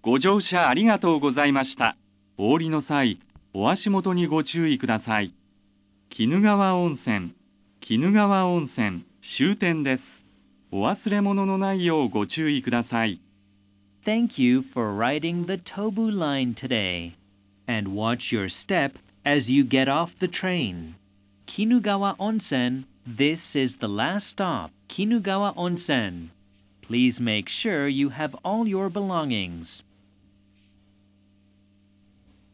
ご乗車ありがとうございました。お降りの際、お足元にご注意ください。鬼怒川温泉終点です。お忘れ物のないようご注意ください。 Thank you for riding the Tobu line today. And watch your step as you get off the train. Kinugawa Onsen, this is the last stop, Kinugawa Onsen. Please make sure you have all your belongings.